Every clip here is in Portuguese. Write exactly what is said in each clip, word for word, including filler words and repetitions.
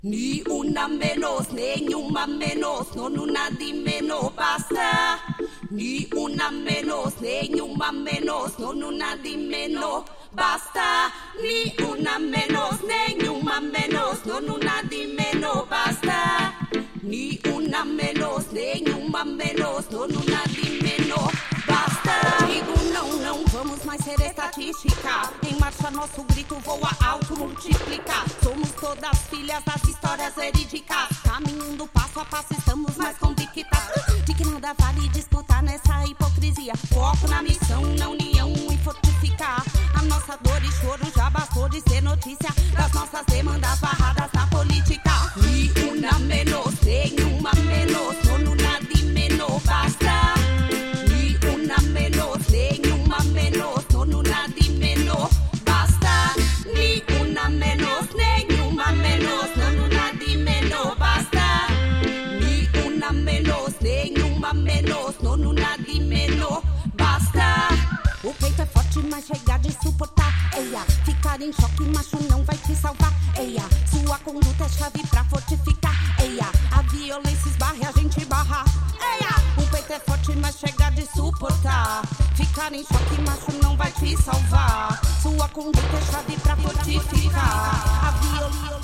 Ni una menos, nenhuma menos, non una di meno, basta. Ni una menos, nenhuma menos, non una di meno, basta. Ni una menos, nenhuma menos, non una di meno, basta. Ni una menos, nenhuma menos, non una di meno, basta. Digo não, não vamos mais ser estatística. Em marcha nosso grito voa alto, multiplica. Somos todas filhas das histórias verídicas. Caminhando passo a passo estamos mais convictas de que nada vale disputar nessa hipocrisia. Foco na missão, na união e fortificar a nossa dor e choro. Já bastou de ser notícia das nossas demandas barradas na política. E una menos, nenhuma menos, non una di meno, basta. E una menos, nenhuma menos, non una di meno, basta. Ni una menos, nenhuma menos, non una di meno, basta. Ni una menos, nenhuma menos, non una di meno, basta. O peito é forte, mas chega de suportar. Eia, ficar em choque, macho não vai te salvar. Eia, sua conduta é chave pra fortificar. Eia, a violência esbarra e a gente barra. Eia, o peito é forte, mas chega de suportar. Ficar em choque, macho não vai te salvar. Sua conduta é chave pra fortificar. A violência.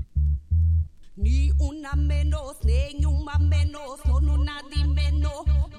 Ni una menos, nenhuma menos, non una di meno,